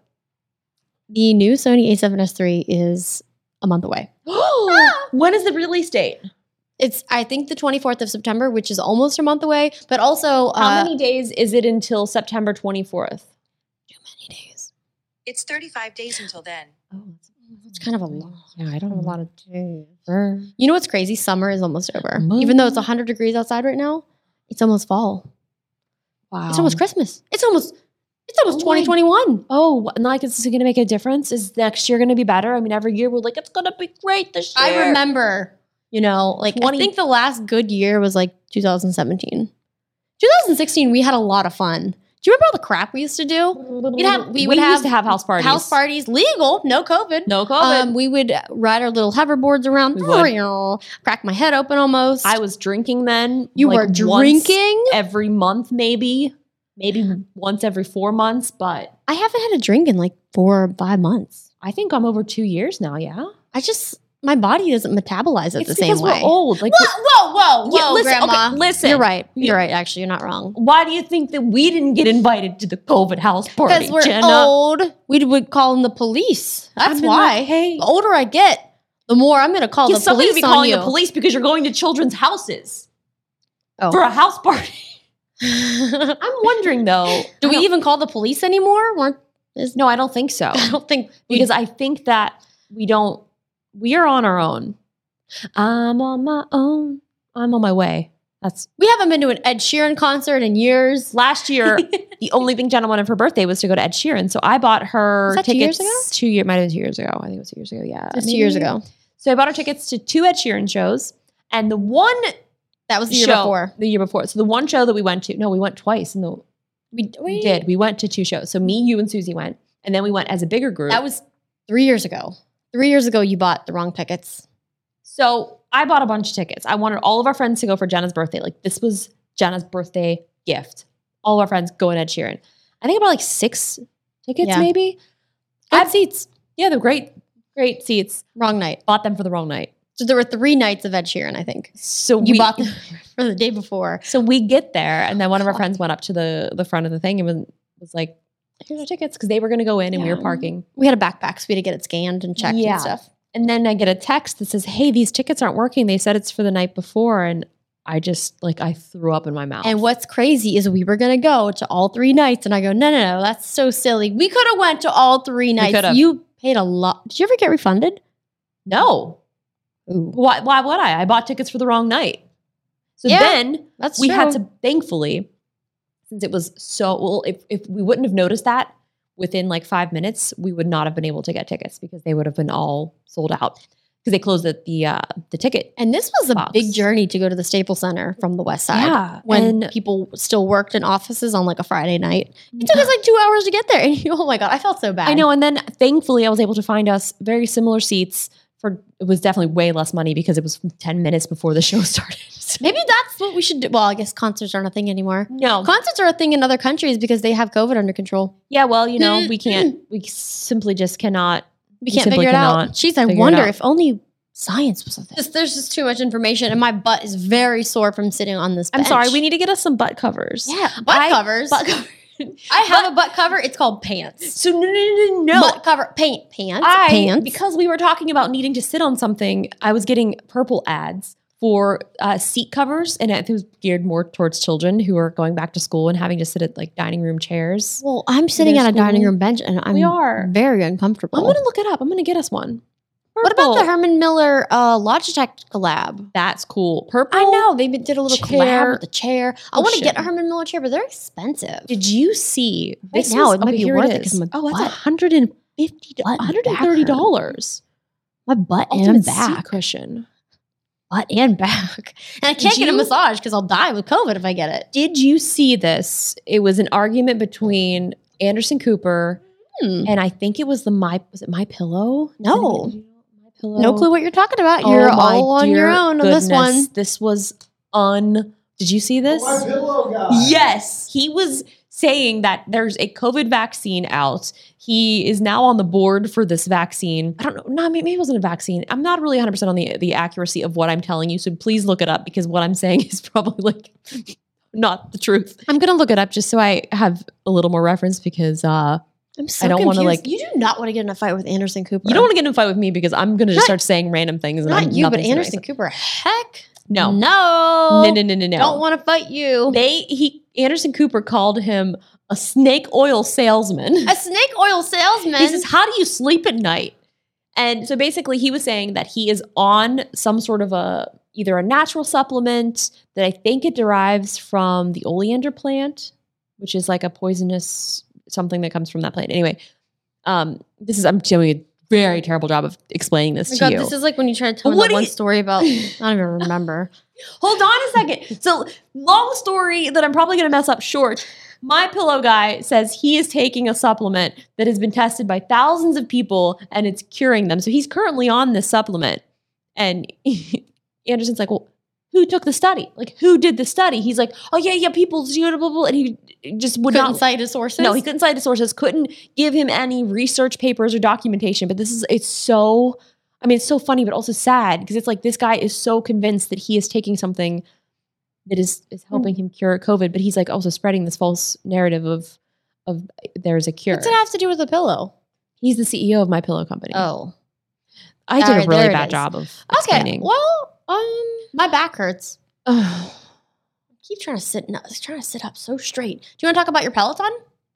the new Sony A seven S three is a month away. When is the release date? It's I think the twenty-fourth of September, which is almost a month away. But also, How uh, many days is it until September twenty-fourth? too many days? It's thirty-five days until then. Oh, It's kind of a lot. yeah, I don't A know. lot of days. Sure. You know what's crazy? Summer is almost over. Mo- Even though it's one hundred degrees outside right now, it's almost fall. Wow. It's almost Christmas. It's almost it's almost Oh my- twenty twenty-one. Oh, and like, is this going to make a difference? Is next year going to be better? I mean, every year we're like, it's going to be great this year. I remember, you know, like twenty I think the last good year was like two thousand seventeen. twenty sixteen, we had a lot of fun. Do you remember all the crap we used to do? We'd have we, we would used have to have house parties. House parties, legal, no COVID. No COVID. Um, we would ride our little hoverboards around. We would. Crack my head open almost. I was drinking then. you like, were once drinking. every month, maybe, maybe once every four months. But I haven't had a drink in like four or five months. I think I'm over two years now. Yeah, I just my body doesn't metabolize it it's the same because way. we're old. Like, Whoa, whoa, whoa, Yeah, whoa, listen, okay, Grandma. listen. You're right. You're Yeah. right. Actually, you're not wrong. why do you think that we didn't get invited to the COVID house party? Because we're Jenna? old. We would call in the police. That's I mean, why. like, hey, The older I get, the more I'm going to call yeah, the somebody police be on calling you. the police because you're going to children's houses Oh. for a house party. Do I'm wondering though. I we don't- even call the police anymore? Weren't, is, No, I don't think so. I don't think we- Because I think that we don't. We are on our own. I'm on my own. I'm on my way. That's we haven't been to an Ed Sheeran concert in years. last year. The only thing Jenna wanted for birthday was to go to Ed Sheeran, so I bought her Was that two tickets. years ago? Two year might have been two years ago. I think it was two years ago. Yeah, Just two years maybe. ago. So I bought her tickets to two Ed Sheeran shows, and the one That was the year show before. the year before. So the one show that we went to, no, we went twice. And the We, we did. We went to two shows. So me, you, and Susie went, and then we went as a bigger group. That was three years ago. Three years ago, you bought the wrong tickets. So I bought a bunch of tickets. I wanted all of our friends to go for Jenna's birthday. Like this was Jenna's birthday gift. All of our friends go in Ed Sheeran. I think I bought like six tickets, Yeah. maybe. Good I've- seats. Yeah, they're great, great seats. Wrong night. Bought them for the wrong night. So there were three nights of Ed Sheeran, I think. So You we, bought them for the day before. So we get there, and then one of our friends went up to the the front of the thing and was, was like, "Here's our tickets," because they were going to go in, and we Yeah. were parking. We had a backpack, so we had to get it scanned and checked Yeah. and stuff. And then I get a text that says, "Hey, these tickets aren't working. They said it's for the night before," and I just like I threw up in my mouth. And what's crazy is we were gonna go to all three nights, and I go, no, no, no, that's so silly. We could have went to all three nights. could've. You paid a lot. Did you ever get refunded? No. Ooh, Why, why would I? I bought tickets for the wrong night. So Yeah, then that's we true. had to, thankfully, since it was so, well, if, if we wouldn't have noticed that within like five minutes, we would not have been able to get tickets because they would have been all sold out because they closed the, the, uh, the ticket. And this was a box. big journey to go to the Staples Center from the West Side. Yeah, when and- people still worked in offices on like a Friday night, it took us like two hours to get there. And oh my god, I felt so bad. I know. And then thankfully, I was able to find us very similar seats for, it was definitely way less money because it was ten minutes before the show started. Maybe that's what we should do. Well, I guess concerts aren't a thing anymore. No. Concerts are a thing in other countries because they have COVID under control. Yeah, well, you know, we can't, we simply just cannot. We can't simply figure it cannot out. Jeez, I figure it wonder out. if only science was a thing. Just, there's just too much information, and my butt is very sore from sitting on this I'm bench. sorry, we need to get us some butt covers. yeah butt I- covers. Butt covers. I have a butt cover. It's called pants. So no, no, no, no. Butt cover, paint, pants, I, pants. because we were talking about needing to sit on something, I was getting purple ads for uh, seat covers, and it was geared more towards children who are going back to school and having to sit at like dining room chairs. Well, I'm sitting their at a dining school. room bench and I'm We are. very uncomfortable. I'm gonna look it up. I'm gonna get us one. what about the Purple. Herman Miller uh, Logitech collab? That's cool. Purple. I know they did a little collab chair. with the chair. I Oh, want to shit. get a Herman Miller chair, but they're expensive. Did you see Right this now, is- it might okay, be here worth it is. 'cause my Oh, that's butt- one hundred fifty butt and one hundred thirty dollars. My butt and Ultimate seat back, cushion. butt and back, and I can't Did get a you- massage because I'll die with COVID if I get it. Did you see this? It was an argument between Anderson Cooper Hmm. and I think it was the my was it My Pillow? No. Did you know My Pillow. No clue what you're talking about. Oh You're my all on your dear own on this one. goodness. This was un. Did you see this? My pillow guy. Yes, he was saying that there's a COVID vaccine out. He is now on the board for this vaccine. I don't know. No, maybe it wasn't a vaccine. I'm not really one hundred percent on the, the accuracy of what I'm telling you. So please look it up because what I'm saying is probably like not the truth. I'm going to look it up just so I have a little more reference because uh, I'm so I don't wanna, confused. like- You do not want to get in a fight with Anderson Cooper. you don't want to get in a fight with me because I'm going to just Not- start saying random things. And not I'm you, but nothing's gonna Anderson make Cooper. Heck No. no, sense. No, no, no, no, no. Don't want to fight you. They, he, Anderson Cooper called him a snake oil salesman. A snake oil salesman. He says, how do you sleep at night? And so basically he was saying that he is on some sort of a, either a natural supplement that I think it derives from the oleander plant, which is like a poisonous something that comes from that plant. Anyway, um, this is, I'm doing a very terrible job of explaining this Oh my to God, you. this is like when you try to tell me What that do one you- story about. I don't even remember. Hold on a second. So long story that I'm probably going to mess up short. My Pillow guy says he is taking a supplement that has been tested by thousands of people and it's curing them. So he's currently on this supplement. And Anderson's like, well, who took the study? Like, who did the study? He's like, oh, yeah, yeah, people, blah, blah, blah. And he just would Couldn't not cite his sources. No, he couldn't cite his sources, couldn't give him any research papers or documentation. But this is, it's so, I mean, it's so funny, but also sad because it's like this guy is so convinced that he is taking something that is, is helping him cure COVID, but he's like also spreading this false narrative of, of there's a cure. What's it have to do with a pillow? He's the C E O of My Pillow Company. Oh, I did Alright, a really there it bad is. job of okay. explaining. Well, um, my back hurts. Ugh. Keep trying to sit. No, trying to sit up so straight. Do you want to talk about your Peloton?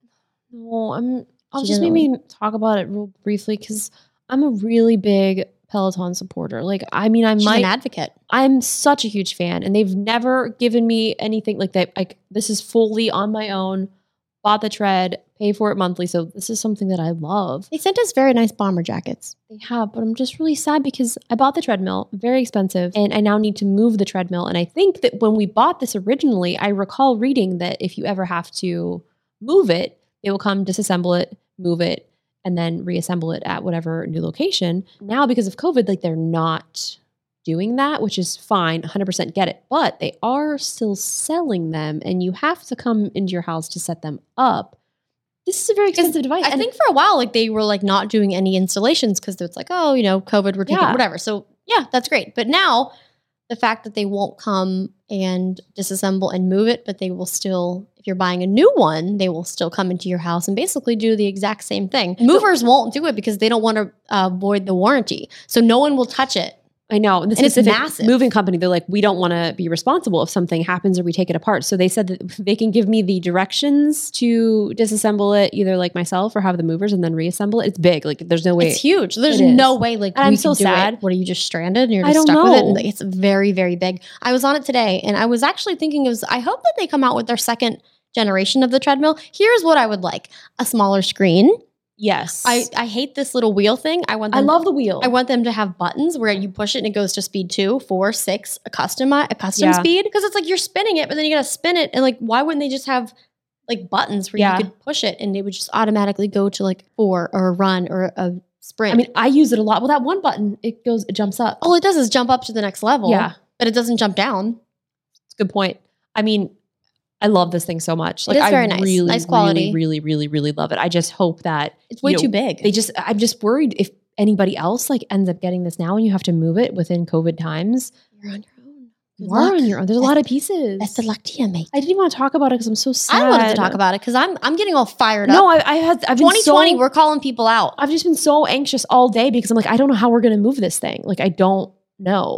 No, I'm. I'll She just doesn't maybe talk about it real briefly because I'm a really big Peloton supporter. Like, I mean, I She's might. an advocate. I'm such a huge fan, and they've never given me anything like that. Like, this is fully on my own. Bought the tread, pay for it monthly, so this is something that I love. They sent us very nice bomber jackets. They have, but I'm just really sad because I bought the treadmill, very expensive, and I now need to move the treadmill. And I think that when we bought this originally, I recall reading that if you ever have to move it, they will come disassemble it, move it, and then reassemble it at whatever new location. Now, because of COVID, like they're not doing that, which is fine, one hundred percent get it. But they are still selling them, and you have to come into your house to set them up. This is a very expensive device. I and think for a while, like they were like not doing any installations because it's like, oh, you know, COVID, we're taking Yeah. whatever. So yeah, that's great. But now the fact that they won't come and disassemble and move it, but they will still, if you're buying a new one, they will still come into your house and basically do the exact same thing. Movers won't do it because they don't want to uh, void the warranty. So no one will touch it. I know. And the And it's specific massive. moving company, they're like, we don't want to be responsible if something happens or we take it apart. So they said that they can give me the directions to disassemble it, either like myself or have the movers and then reassemble it. It's big. Like there's no way. It's huge. There's It is. no way like And I'm we so can do sad. it. What are you just stranded and you're I just don't stuck with it? know. And like, it's very, very big. I was on it today and I was actually thinking of I hope that they come out with their second generation of the treadmill. Here's what I would like. A smaller screen. Yes. I, I hate this little wheel thing. I want I them love the wheel. I want them to have buttons where you push it and it goes to speed two, four, six, a custom a custom Yeah. speed. Because it's like you're spinning it, but then you gotta spin it. And like, why wouldn't they just have like buttons where Yeah. you could push it and it would just automatically go to like four or a run or a sprint? I mean, I use it a lot. Well, that one button, it goes, it jumps up. all it does is jump up to the next level. Yeah. But it doesn't jump down. It's a good point. I mean, I love this thing so much. Like, is very I nice. really, Nice quality. really, really, really, really love it. I just hope that It's way you know, too big. They just, I'm just worried if anybody else like ends up getting this now and you have to move it within COVID times. You're on your own. Good You are luck. on your own. There's a lot of pieces. Best of luck to you, mate. I didn't even want to talk about it because I'm so sad. I wanted to talk about it because I'm I'm getting all fired No, up. I, I had. I've been twenty twenty, so, we're calling people out. I've just been so anxious all day because I'm like, I don't know how we're going to move this thing. Like, I don't know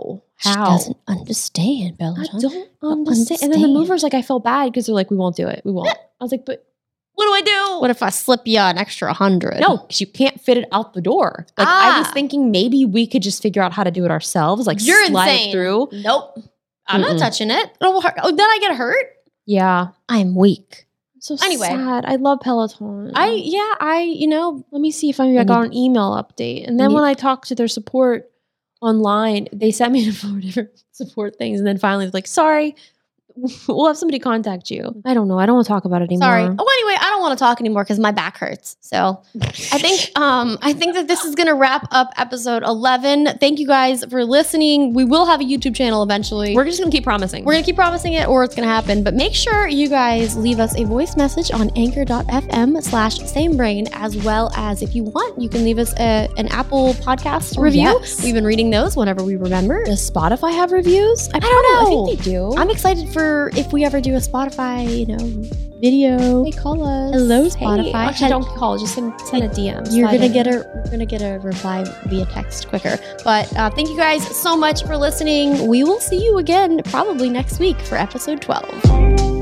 She How? doesn't understand, Bella. I John. don't Don't understand. And then the understand. movers, like, I felt bad because they're like, we won't do it. We won't. I was like, but what do I do? What if I slip you an extra hundred? No, because you can't fit it out the door. Like I was Ah. thinking maybe we could just figure out how to do it ourselves. Like You're slide insane. it through. Nope. I'm Mm-mm. not touching it. It'll hurt. Oh, then I get hurt. Yeah. I'm weak. So Anyway. sad. I love Peloton. I yeah. I you know. let me see if maybe I I got need- an email update. And then need- when I talked to their support online, they sent me to four different support things. And then finally, like, sorry, we'll have somebody contact you. I don't know. I don't want to talk about it anymore. Sorry. Oh, anyway, I don't want to talk anymore because my back hurts. So I think um I think that this is gonna wrap up episode eleven. Thank you guys for listening. We will have a YouTube channel eventually. We're just gonna keep promising. We're gonna keep promising it or it's gonna happen. But make sure you guys leave us a voice message on anchor.fm slash samebrain, as well as if you want, you can leave us a, an Apple podcast Oh, review. yes. We've been reading those whenever we remember. Does Spotify have reviews? I, don't know. I think they do. I'm excited for if we ever do a Spotify, you know, video. Hey, call us. Hello, Hey, Spotify. actually, don't call. Just send, send a D M. You're Slide gonna in. get a you're gonna get a reply via text quicker. But uh, thank you guys so much for listening. We will see you again probably next week for episode twelve.